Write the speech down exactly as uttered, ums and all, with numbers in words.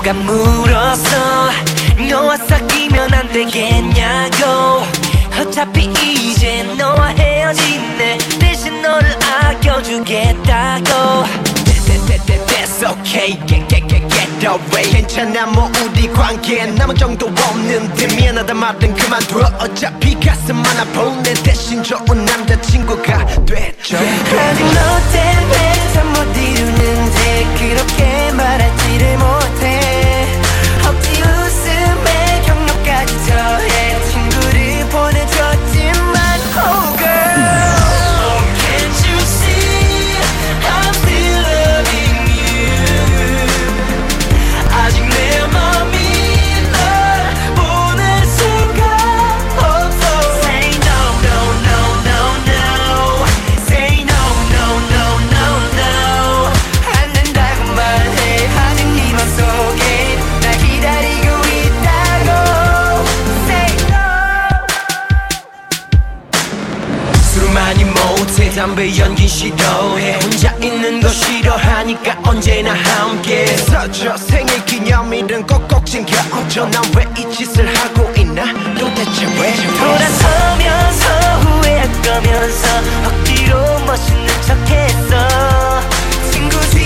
내가 물었어 너와 사귀면 안 되겠냐고 어차피 이제 너와 헤어지네 대신 너를 아껴주겠다고 That's okay, get, get, get, get away 괜찮아 뭐 우리 관계 남은 정도 없는데 미안하다 말은 그만둬 어차피 가슴 하나 보내 대신 좋은 남자친구가 됐죠 아직 너 때문에 잠 못 이루는데 그렇게 말하지를 못해 억지 웃음에 격려까지 더해 친구를 보내줬지만 Oh girl oh, can't you see I'm still loving you 아직 내 맘이 널 보낼 수가 없어 Say no no no no no Say no no no no no 안 된다고 말해 아직 네 맘속에 날 기다리고 있다고 Say no 술을 많이 못해 담배 연기 싫어해 혼자 있는 거 싫어하니까 언제나 함께 서줘 생일 기념일은 꼭꼭 챙겨줘 난 왜 이 짓을 하고 있나 도대체 왜 돌아서면서 후회할 거면서 억지로 멋있는 척했어 친구지